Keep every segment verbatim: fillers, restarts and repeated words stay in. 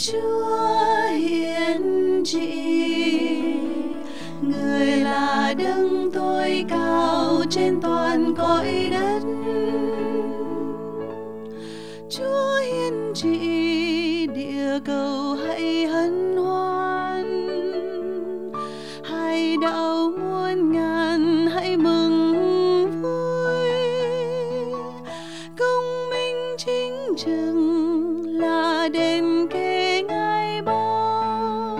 Chúa hiển trị, người là đấng tối cao trên toàn cõi đất. Chúa hiển trị, địa cầu hãy hân hoan, hai đạo muôn ngàn hãy mừng vui. Công minh chính trực là đền kê ngai bao.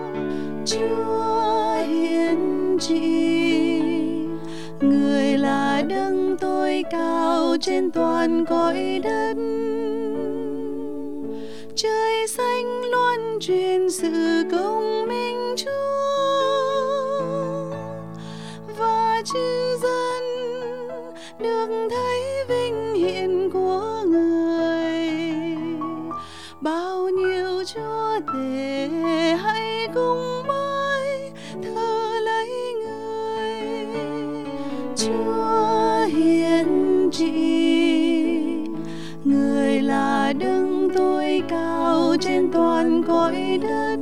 Chúa hiển trị, người là đấng tối cao trên toàn cõi đất. Trời xanh loan truyền sự công minh Chúa, và chư dân được thấy vinh hiển của người. Bao nhiêu chúa tể hãy cùng mới thờ lấy người. Chúa hiển trị, người là đấng tối cao trên toàn cõi đất.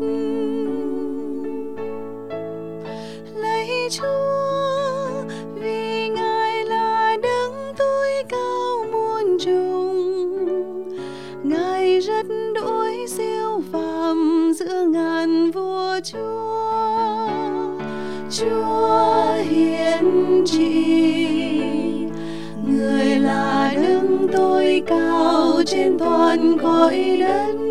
Lạy Chúa, vì Ngài là đấng tối cao muôn trùng, Ngài rất đỗi siêu phàm giữa ngàn vua chúa. Chúa hiển trị, người là đấng tối cao trên toàn cõi đất.